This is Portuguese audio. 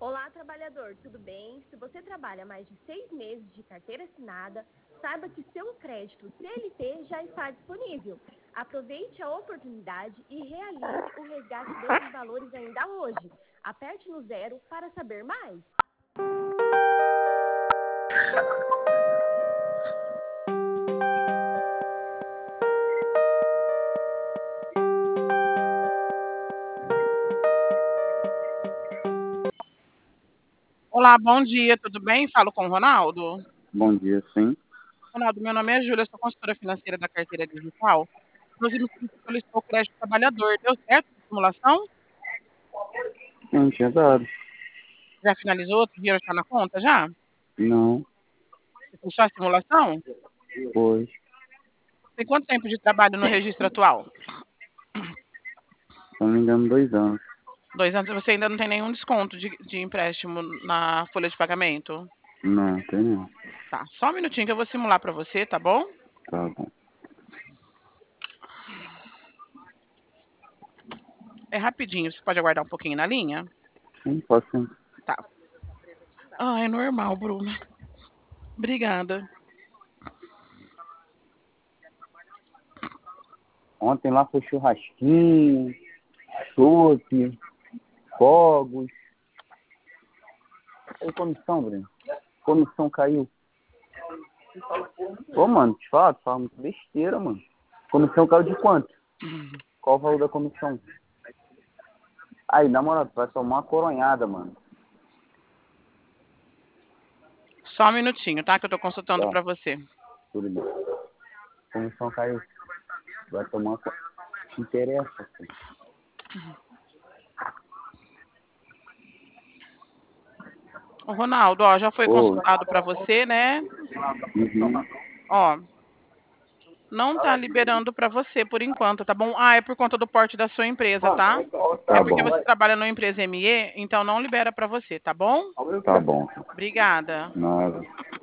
Olá, trabalhador, tudo bem? Se você trabalha mais de 6 meses de carteira assinada, saiba que seu crédito CLT já está disponível. Aproveite a oportunidade e realize o resgate desses valores ainda hoje. Aperte no 0 para saber mais. Olá, bom dia, tudo bem? Falo com o Ronaldo. Bom dia, sim. Ronaldo, meu nome é Júlia, sou consultora financeira da carteira digital. Inclusive, você solicitou o crédito trabalhador. Deu certo a simulação? Não tinha dado. Já finalizou? O dinheiro está na conta já? Não, Você fechou a simulação? pois. Tem quanto tempo de trabalho no registro atual? Se não me engano, 2 anos. 2 anos. Você ainda não tem nenhum desconto de empréstimo na folha de pagamento? Não, tem não. Tá, só um minutinho que eu vou simular para você, tá bom? Tá bom. É rapidinho, você pode aguardar um pouquinho na linha? Sim, pode sim. Tá. Ah, é normal, Bruna. Obrigada. Ontem lá foi churrasquinho, chope, fogos. E comissão, Breno? Comissão caiu. Ô, mano, te fala muita besteira, mano. Comissão caiu de quanto? Qual o valor da comissão? Aí, na moral, tu vai tomar uma coronhada, mano. Só um minutinho, tá? Que eu tô consultando Tá, para você. tudo bem. Comissão caiu. Vai tomar uma coronhada. Te interessa, pô. Ô, Ronaldo, ó, já foi Ô. consultado para você, né? Uhum. Ó, não tá liberando para você por enquanto, tá bom? Ah, é por conta do porte da sua empresa, tá? É Tá porque bom. você trabalha numa empresa ME, então não libera para você, tá bom? Tá bom. Obrigada. Nada.